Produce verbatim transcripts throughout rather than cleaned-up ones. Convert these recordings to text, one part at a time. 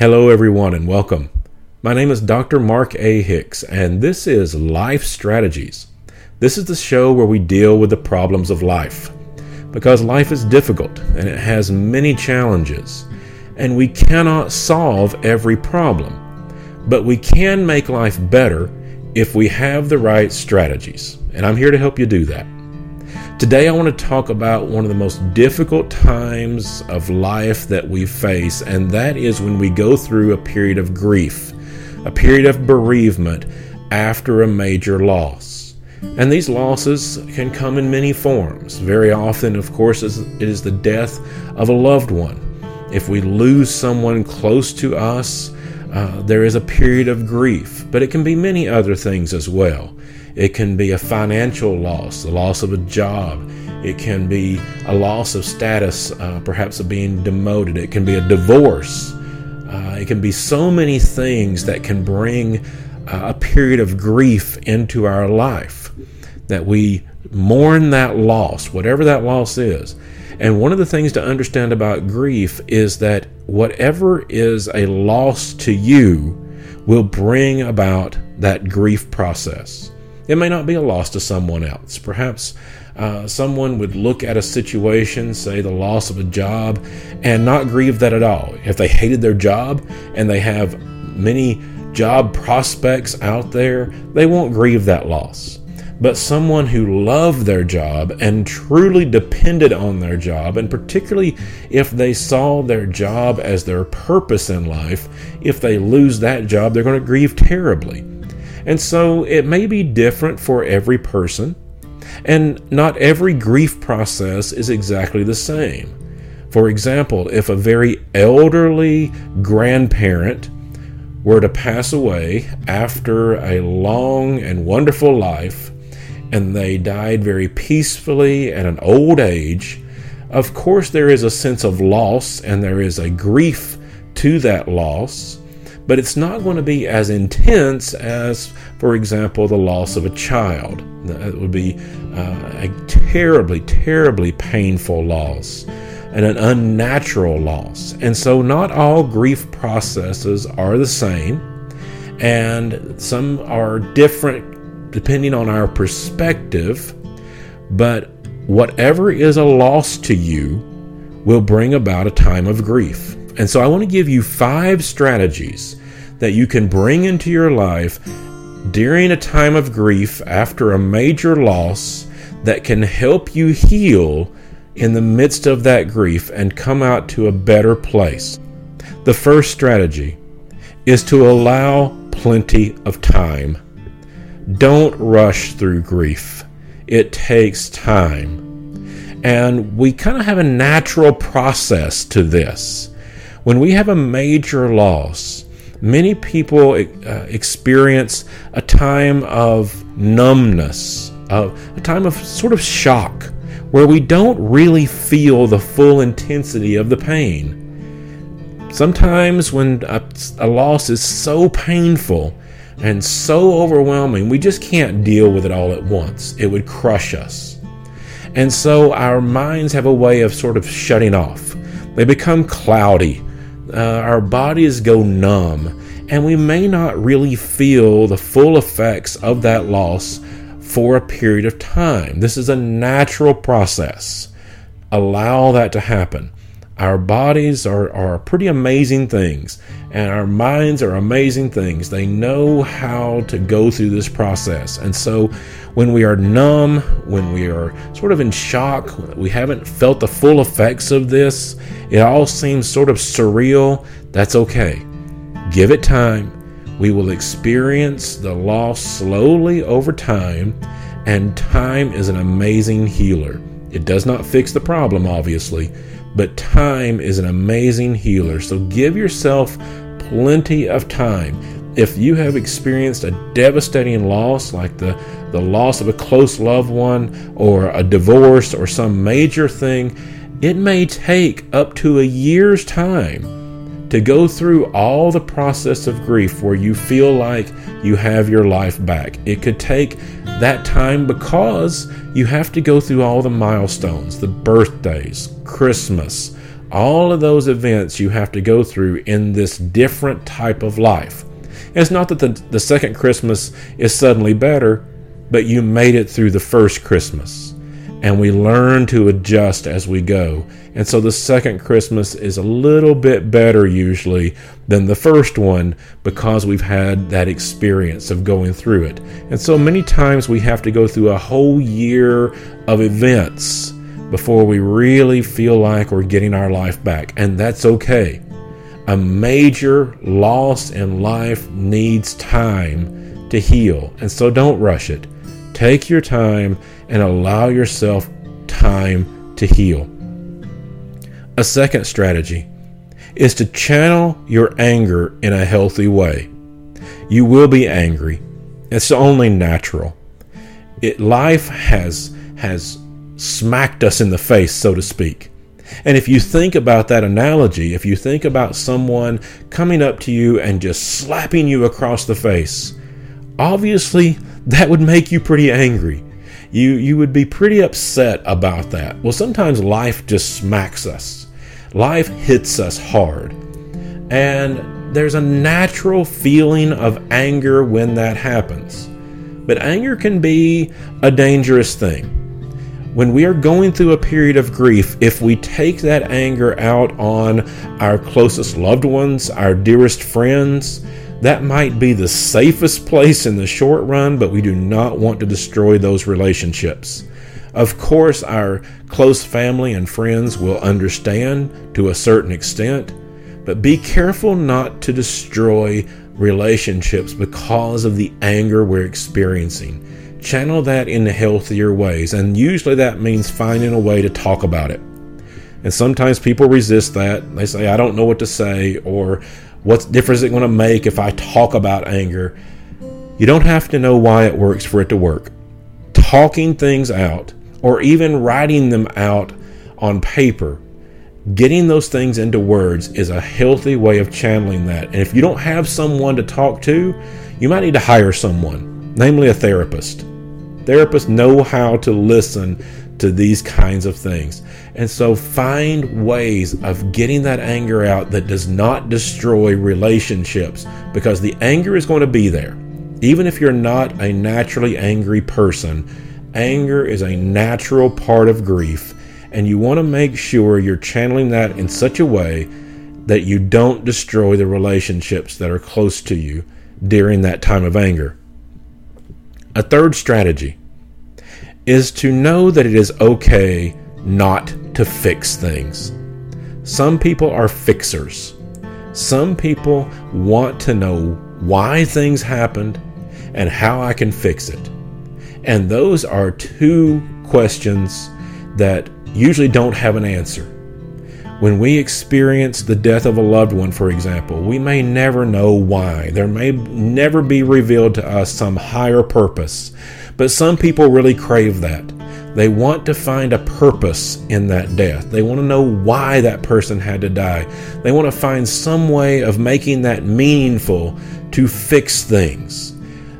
Hello, everyone, and welcome. My name is Doctor Mark A. Hicks, and this is Life Strategies. This is the show where we deal with the problems of life, because life is difficult and it has many challenges, and we cannot solve every problem, but we can make life better if we have the right strategies, and I'm here to help you do that. Today I want to talk about one of the most difficult times of life that we face, and that is when we go through a period of grief, a period of bereavement after a major loss. And these losses can come in many forms. Very often, of course, it is the death of a loved one. If we lose someone close to us, uh, there is a period of grief, but it can be many other things as well. It can be a financial loss, the loss of a job. It can be a loss of status, uh, perhaps of being demoted. It can be a divorce. Uh, it can be so many things that can bring uh, a period of grief into our life, that we mourn that loss, whatever that loss is. And one of the things to understand about grief is that whatever is a loss to you will bring about that grief process. It may not be a loss to someone else. Perhaps uh, someone would look at a situation, say the loss of a job, and not grieve that at all. If they hated their job and they have many job prospects out there, they won't grieve that loss. But someone who loved their job and truly depended on their job, and particularly if they saw their job as their purpose in life, if they lose that job, they're going to grieve terribly. And so it may be different for every person, and not every grief process is exactly the same. For example, if a very elderly grandparent were to pass away after a long and wonderful life, and they died very peacefully at an old age, of course there is a sense of loss and there is a grief to that loss. But it's not going to be as intense as, for example, the loss of a child. That would be uh, a terribly, terribly painful loss and an unnatural loss. And so not all grief processes are the same, and some are different depending on our perspective, but whatever is a loss to you will bring about a time of grief. And so I want to give you five strategies that you can bring into your life during a time of grief after a major loss that can help you heal in the midst of that grief and come out to a better place. The first strategy is to allow plenty of time. Don't rush through grief. It takes time. And we kind of have a natural process to this. When we have a major loss, many people uh, experience a time of numbness, of a time of sort of shock, where we don't really feel the full intensity of the pain. Sometimes when a, a loss is so painful and so overwhelming, we just can't deal with it all at once. It would crush us. And so our minds have a way of sort of shutting off. They become cloudy. Uh, our bodies go numb, and we may not really feel the full effects of that loss for a period of time. This is a natural process. Allow that to happen. Our bodies are, are pretty amazing things, and our minds are amazing things. They know how to go through this process. And so when we are numb, when we are sort of in shock, we haven't felt the full effects of this, it all seems sort of surreal, that's okay. Give it time. We will experience the loss slowly over time, and time is an amazing healer. It does not fix the problem, obviously, but time is an amazing healer. So give yourself plenty of time. If you have experienced a devastating loss, like the, the loss of a close loved one or a divorce or some major thing, it may take up to a year's time to go through all the process of grief where you feel like you have your life back. It could take that time because you have to go through all the milestones, the birthdays, Christmas, all of those events you have to go through in this different type of life. And it's not that the, the second Christmas is suddenly better, but you made it through the first Christmas. And we learn to adjust as we go. And so the second Christmas is a little bit better usually than the first one because we've had that experience of going through it. And so many times we have to go through a whole year of events before we really feel like we're getting our life back. And that's okay. A major loss in life needs time to heal. And so don't rush it. Take your time and allow yourself time to heal. A second strategy is to channel your anger in a healthy way. You will be angry. It's only natural. It, life has, has smacked us in the face, so to speak. And if you think about that analogy, if you think about someone coming up to you and just slapping you across the face, obviously that would make you pretty angry. You you would be pretty upset about that. Well, sometimes life just smacks us. Life hits us hard. And there's a natural feeling of anger when that happens. But anger can be a dangerous thing. When we are going through a period of grief, if we take that anger out on our closest loved ones, our dearest friends, that might be the safest place in the short run, but we do not want to destroy those relationships. Of course, our close family and friends will understand to a certain extent, but be careful not to destroy relationships because of the anger we're experiencing. Channel that in healthier ways, and usually that means finding a way to talk about it. And sometimes people resist that. They say, I don't know what to say, or what difference is it going to make if I talk about anger? You don't have to know why it works for it to work. Talking things out, or even writing them out on paper, getting those things into words is a healthy way of channeling that. And if you don't have someone to talk to, you might need to hire someone, namely a therapist. Therapists know how to listen to these kinds of things. And so find ways of getting that anger out that does not destroy relationships, because the anger is going to be there. Even if you're not a naturally angry person, anger is a natural part of grief, and you want to make sure you're channeling that in such a way that you don't destroy the relationships that are close to you during that time of anger. A third strategy is to know that it is okay not to fix things. Some people are fixers. Some people want to know why things happened and how I can fix it. And those are two questions that usually don't have an answer. When we experience the death of a loved one, for example, we may never know why. There may never be revealed to us some higher purpose. But some people really crave that. They want to find a purpose in that death. They want to know why that person had to die. They want to find some way of making that meaningful to fix things.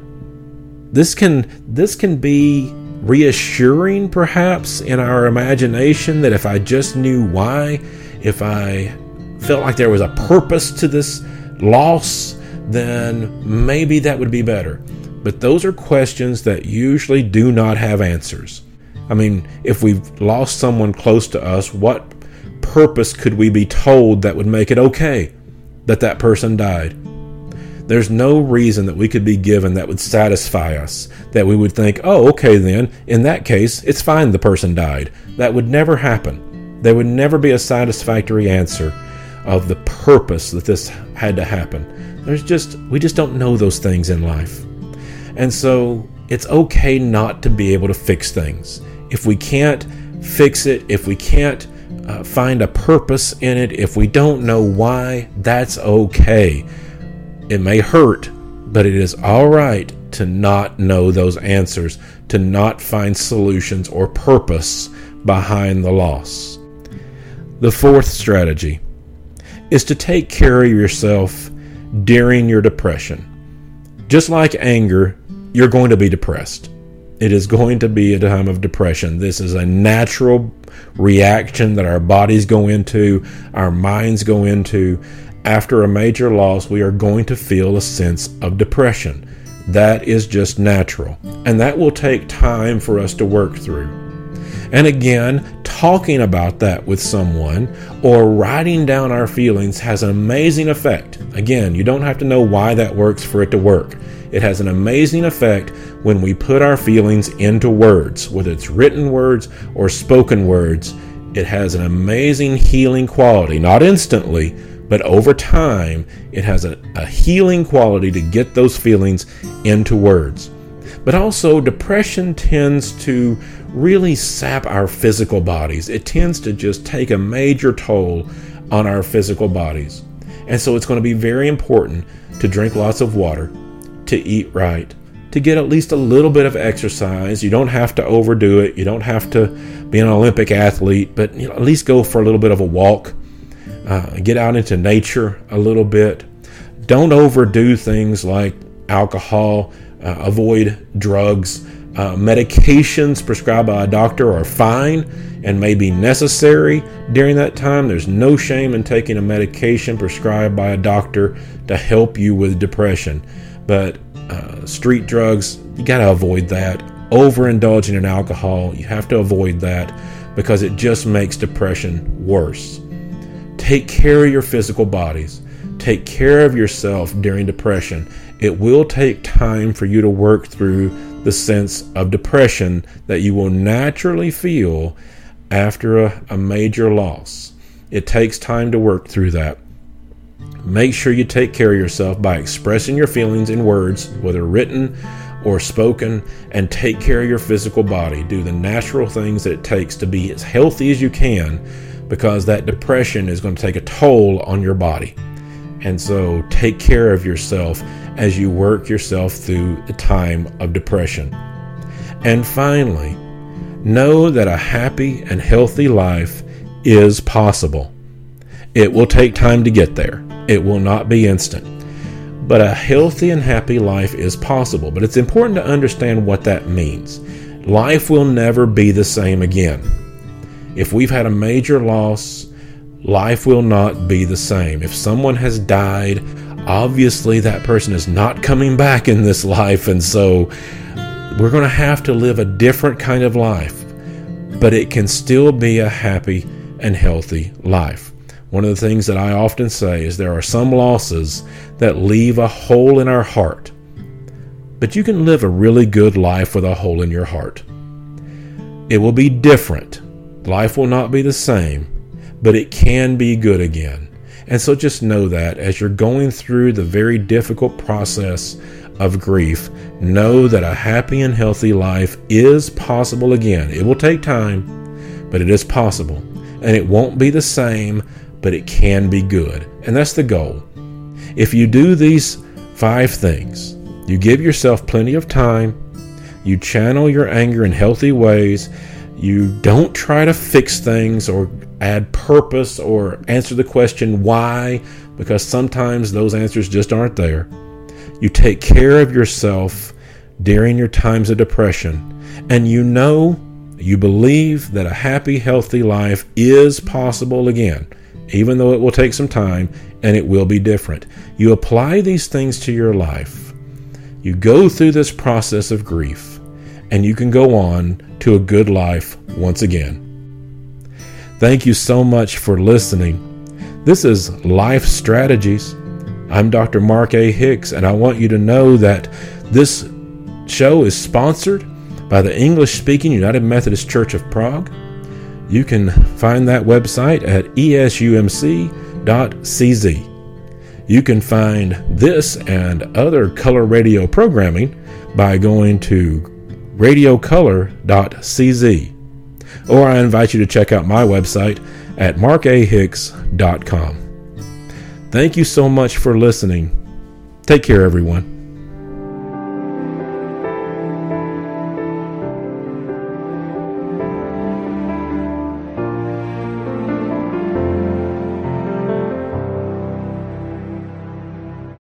This can, this can be reassuring, perhaps, in our imagination, that if I just knew why, if I felt like there was a purpose to this loss, then maybe that would be better. But those are questions that usually do not have answers. I mean, if we've lost someone close to us, what purpose could we be told that would make it okay that that person died? There's no reason that we could be given that would satisfy us, that we would think, oh, okay then, in that case, it's fine the person died. That would never happen. There would never be a satisfactory answer of the purpose that this had to happen. There's just, we just don't know those things in life. And so it's okay not to be able to fix things. If we can't fix it, if we can't uh, find a purpose in it, if we don't know why, that's okay. It may hurt, but it is all right to not know those answers, to not find solutions or purpose behind the loss. The fourth strategy is to take care of yourself during your depression. Just like anger, you're going to be depressed. It is going to be a time of depression. This is a natural reaction that our bodies go into, our minds go into. After a major loss, we are going to feel a sense of depression. That is just natural. And that will take time for us to work through. And again, talking about that with someone or writing down our feelings has an amazing effect. Again, you don't have to know why that works for it to work. It has an amazing effect when we put our feelings into words, whether it's written words or spoken words. It has an amazing healing quality, not instantly, but over time, it has a, a healing quality to get those feelings into words. But also, depression tends to really sap our physical bodies. It tends to just take a major toll on our physical bodies. And so it's going to be very important to drink lots of water, to eat right, to get at least a little bit of exercise. You don't have to overdo it. You don't have to be an Olympic athlete, but you know, at least go for a little bit of a walk. Uh, get out into nature a little bit. Don't overdo things like alcohol. Uh, avoid drugs. Uh, medications prescribed by a doctor are fine and may be necessary during that time. There's no shame in taking a medication prescribed by a doctor to help you with depression. But uh, street drugs, you got to avoid that. Overindulging in alcohol, you have to avoid that because it just makes depression worse. Take care of your physical bodies. Take care of yourself during depression. It will take time for you to work through the sense of depression that you will naturally feel after a, a major loss. It takes time to work through that. Make sure you take care of yourself by expressing your feelings in words, whether written or spoken, and take care of your physical body. Do the natural things that it takes to be as healthy as you can, because that depression is going to take a toll on your body. And so take care of yourself as you work yourself through the time of depression. And finally, know that a happy and healthy life is possible. It will take time to get there. It will not be instant. But a healthy and happy life is possible. But it's important to understand what that means. Life will never be the same again. If we've had a major loss, life will not be the same. If someone has died, obviously that person is not coming back in this life, and so we're going to have to live a different kind of life, but it can still be a happy and healthy life. One of the things that I often say is there are some losses that leave a hole in our heart, but you can live a really good life with a hole in your heart. It will be different. Life will not be the same, but it can be good again. And so just know that as you're going through the very difficult process of grief, know that a happy and healthy life is possible again. It will take time, but it is possible. And it won't be the same, but it can be good. And that's the goal. If you do these five things, you give yourself plenty of time, you channel your anger in healthy ways, you don't try to fix things or add purpose or answer the question why, because sometimes those answers just aren't there. You take care of yourself during your times of depression, and you know, you believe that a happy, healthy life is possible again, even though it will take some time and it will be different. You apply these things to your life. You go through this process of grief, and you can go on to a good life once again. Thank you so much for listening. This is Life Strategies. I'm Doctor Mark A. Hicks, and I want you to know that this show is sponsored by the English-speaking United Methodist Church of Prague. You can find that website at e s u m c dot c z. You can find this and other color radio programming by going to radio color dot c z. Or I invite you to check out my website at mark a hicks dot com. Thank you so much for listening. Take care, everyone.